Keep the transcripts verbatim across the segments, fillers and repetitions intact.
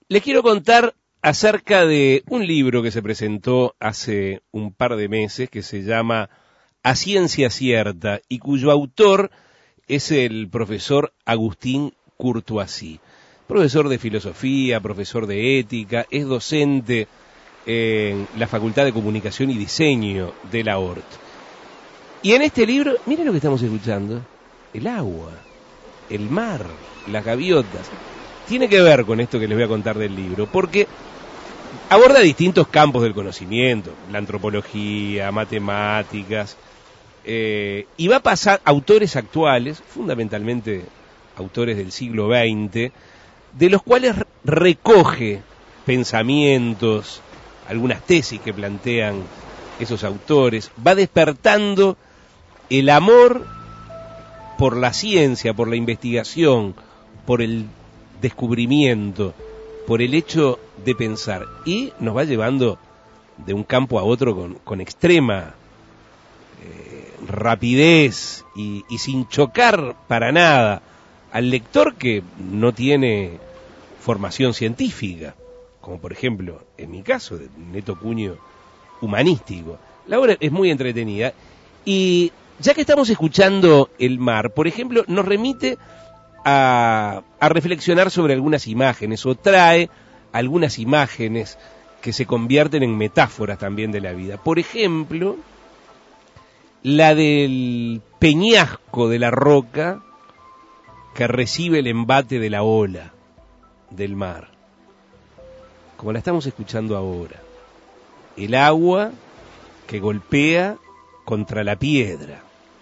Les quiero contar acerca de un libro que se presentó hace un par de meses que se llama A Ciencia Cierta y cuyo autor es el profesor Agustín Courtoisí, profesor de filosofía, profesor de ética, es docente en la Facultad de Comunicación y Diseño de la O R T. Y en este libro, miren lo que estamos escuchando, el agua, el mar, las gaviotas. Tiene que ver con esto que les voy a contar del libro, porque aborda distintos campos del conocimiento, la antropología, matemáticas, eh, y va a pasar autores actuales, fundamentalmente autores del siglo veinte, de los cuales recoge pensamientos, algunas tesis que plantean esos autores, va despertando el amor por la ciencia, por la investigación, por el descubrimiento, por el hecho de pensar, y nos va llevando de un campo a otro con, con extrema eh, rapidez y, y sin chocar para nada al lector que no tiene formación científica, como por ejemplo en mi caso, de neto cuño humanístico. La obra es muy entretenida y ya que estamos escuchando el mar, por ejemplo, nos remite A, a reflexionar sobre algunas imágenes, o trae algunas imágenes que se convierten en metáforas también de la vida. Por ejemplo, la del peñasco de la roca que recibe el embate de la ola del mar, como la estamos escuchando ahora. El agua que golpea contra la piedra.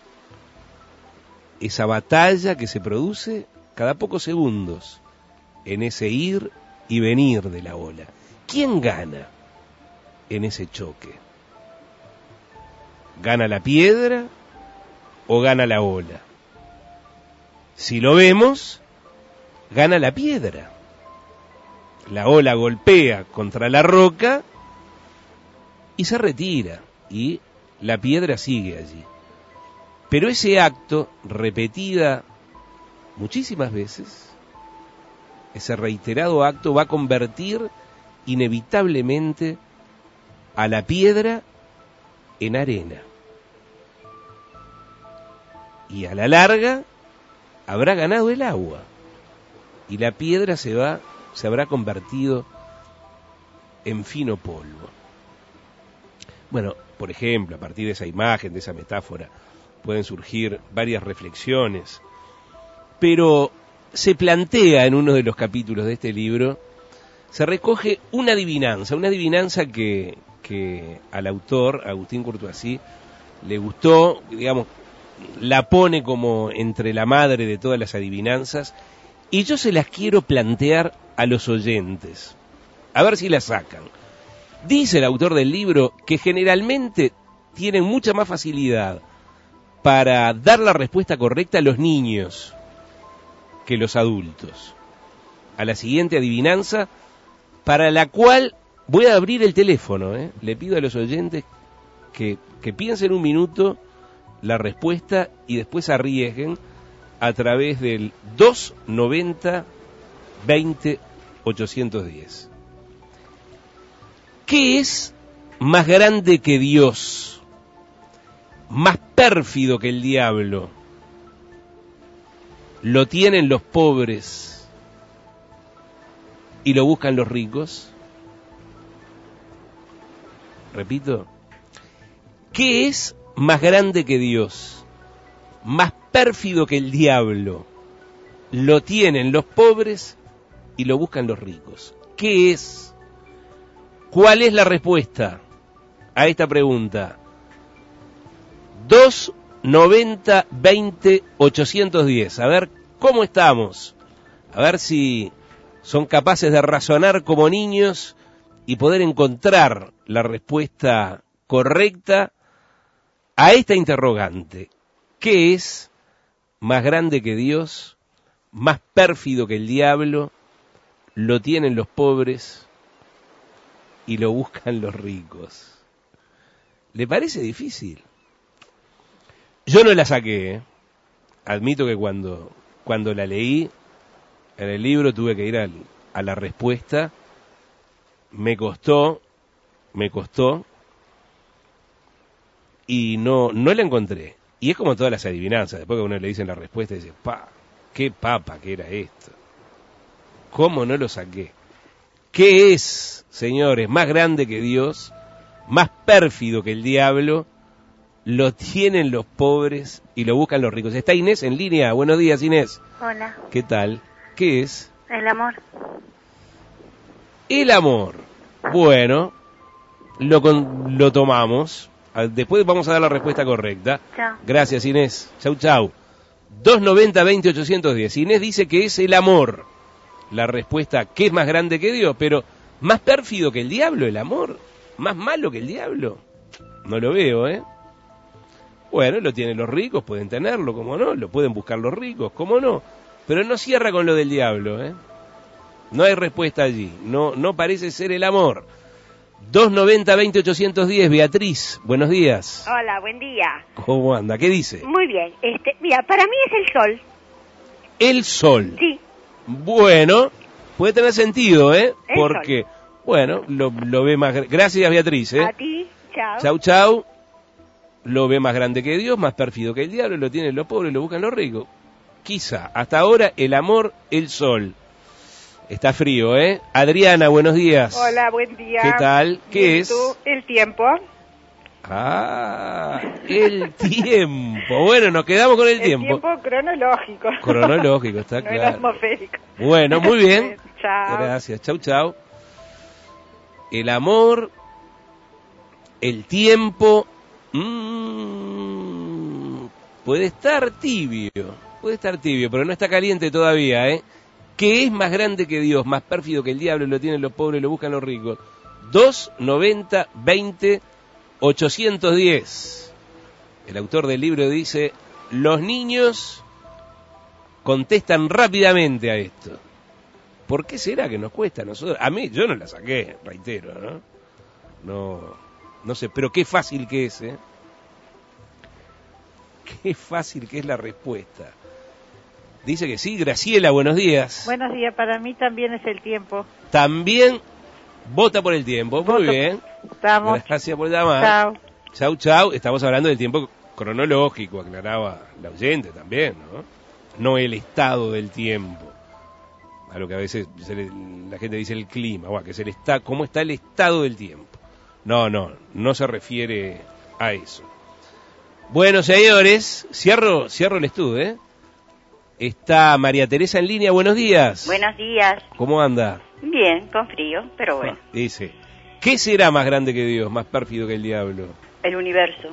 Esa batalla que se produce cada pocos segundos en ese ir y venir de la ola. ¿Quién gana en ese choque? ¿Gana la piedra o gana la ola? Si lo vemos, gana la piedra. La ola golpea contra la roca y se retira, y la piedra sigue allí. Pero ese acto, repetida muchísimas veces, ese reiterado acto va a convertir inevitablemente a la piedra en arena. Y a la larga habrá ganado el agua, y la piedra se va, se habrá convertido en fino polvo. Bueno, por ejemplo, a partir de esa imagen, de esa metáfora, pueden surgir varias reflexiones, pero se plantea en uno de los capítulos de este libro, se recoge una adivinanza, una adivinanza que, que al autor, Agustín Courtoisí, le gustó, digamos, la pone como entre la madre de todas las adivinanzas, y yo se las quiero plantear a los oyentes, a ver si la sacan. Dice el autor del libro que generalmente tienen mucha más facilidad para dar la respuesta correcta a los niños que los adultos. A la siguiente adivinanza, para la cual voy a abrir el teléfono, ¿eh? Le pido a los oyentes que, que piensen un minuto la respuesta y después arriesguen a través del dos noventa veinte ochocientos diez. ¿Qué es más grande que Dios? Más pérfido que el diablo. ¿Lo tienen los pobres y lo buscan los ricos? Repito, ¿qué es más grande que Dios? Más pérfido que el diablo. Lo tienen los pobres y lo buscan los ricos. ¿Qué es? ¿Cuál es la respuesta a esta pregunta? dos noventa veinte ochocientos diez. A ver cómo estamos. A ver si son capaces de razonar como niños y poder encontrar la respuesta correcta a esta interrogante. ¿Qué es más grande que Dios? Más pérfido que el diablo. Lo tienen los pobres y lo buscan los ricos. ¿Le parece difícil? Yo no la saqué, ¿eh? Admito que cuando, cuando la leí en el libro tuve que ir al, a la respuesta, me costó, me costó, y no, no la encontré. Y es como todas las adivinanzas, después que a uno le dicen la respuesta, dice, pa, qué papa que era esto. ¿Cómo no lo saqué? ¿Qué es, señores, más grande que Dios, más pérfido que el diablo? Lo tienen los pobres y lo buscan los ricos. Está Inés en línea. Buenos días, Inés. Hola. ¿Qué tal? ¿Qué es? El amor. El amor. Bueno, lo, con, lo tomamos. Después vamos a dar la respuesta correcta. Chao. Gracias, Inés. Chau, chau. dos noventa, veinte, ochocientos diez. Inés dice que es el amor. La respuesta, ¿qué es más grande que Dios? Pero, ¿más pérfido que el diablo el amor? ¿Más malo que el diablo? No lo veo, ¿eh? Bueno, lo tienen los ricos, pueden tenerlo, ¿cómo no? Lo pueden buscar los ricos, ¿cómo no? Pero no cierra con lo del diablo, ¿eh? No hay respuesta allí, no, no parece ser el amor. dos noventa, veinte, ochocientos diez, Beatriz, buenos días. Hola, buen día. ¿Cómo anda? ¿Qué dice? Muy bien. Este, mira, para mí es el sol. El sol. Sí. Bueno, puede tener sentido, ¿eh? El Porque, sol. bueno, lo, lo ve más... Gracias, Beatriz, ¿eh? A ti, chao. Chau, chau. Lo ve más grande que Dios, más pérfido que el diablo, lo tienen los pobres, lo buscan los ricos. Quizá, hasta ahora, el amor, el sol. Está frío, ¿eh? Adriana, buenos días. Hola, buen día. ¿Qué tal? ¿Qué Bien, es? ¿tú? El tiempo. Ah, el tiempo. Bueno, nos quedamos con el, el tiempo. El tiempo cronológico. Cronológico, está no claro. el atmosférico. Bueno, muy bien. Chao. Gracias, chau, chau. El amor, el tiempo, mmm, puede estar tibio, puede estar tibio, pero no está caliente todavía, ¿eh? ¿Qué es más grande que Dios, más pérfido que el diablo, lo tienen los pobres, lo buscan los ricos? dos noventa, veinte, ochocientos diez. El autor del libro dice, los niños contestan rápidamente a esto. ¿Por qué será que nos cuesta a nosotros? A mí, yo no la saqué, reitero, ¿no? No, no sé, pero qué fácil que es, ¿eh? Qué fácil que es la respuesta. Dice que sí, Graciela, buenos días. Buenos días, para mí también es el tiempo. También vota por el tiempo, muy Voto. bien. Estamos. Gracias por llamar. Chao. Chau, chau. Estamos hablando del tiempo cronológico, aclaraba la oyente también, ¿no? No el estado del tiempo. A lo que a veces se le, la gente dice el clima, bueno, que es el está, cómo está el estado del tiempo. No, no, no se refiere a eso. Bueno, señores, cierro, cierro el estudio, ¿eh? Está María Teresa en línea, buenos días. Buenos días. ¿Cómo anda? Bien, con frío, pero bueno. Ah, dice, ¿qué será más grande que Dios, más pérfido que el diablo? El universo.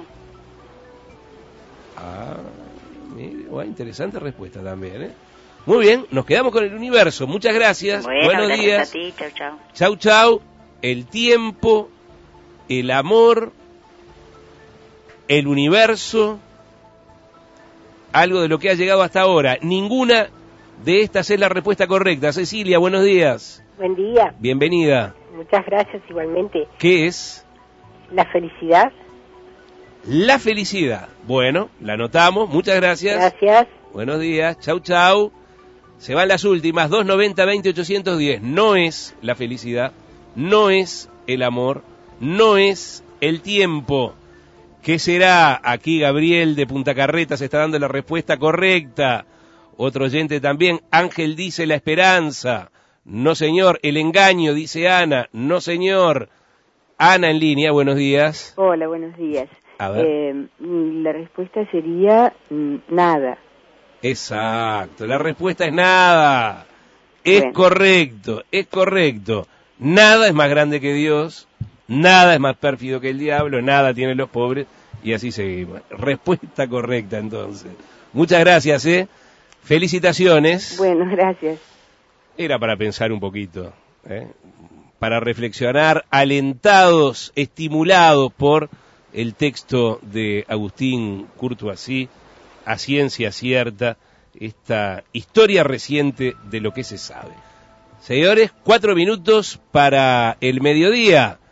Ah, mire, bueno, interesante respuesta también, ¿eh? Muy bien, nos quedamos con el universo. Muchas gracias. Bueno, Buenos gracias días. a ti. Chau, chau. Chau, chau. El tiempo, el amor, el universo, algo de lo que ha llegado hasta ahora. Ninguna de estas es la respuesta correcta. Cecilia, buenos días. Buen día. Bienvenida. Muchas gracias igualmente. ¿Qué es? La felicidad. La felicidad. Bueno, la anotamos. Muchas gracias. Gracias. Buenos días. Chau, chau. Se van las últimas. dos noventa, veinte, ochocientos diez. No es la felicidad. No es el amor. No es el tiempo. ¿Qué será? Aquí Gabriel de Punta Carretas está dando la respuesta correcta. Otro oyente también. Ángel dice la esperanza. No, señor. El engaño, dice Ana. No, señor. Ana en línea. Buenos días. Hola, buenos días. A ver. Eh, la respuesta sería mm, nada. Exacto. La respuesta es nada. Es Bueno. correcto. Es correcto. Nada es más grande que Dios. Nada es más pérfido que el diablo, nada tienen los pobres, y así seguimos. Respuesta correcta, entonces. Muchas gracias, ¿eh? Felicitaciones. Bueno, gracias. Era para pensar un poquito, ¿eh? Para reflexionar, alentados, estimulados por el texto de Agustín Courtoisí, A Ciencia Cierta, esta historia reciente de lo que se sabe. Señores, cuatro minutos para el mediodía.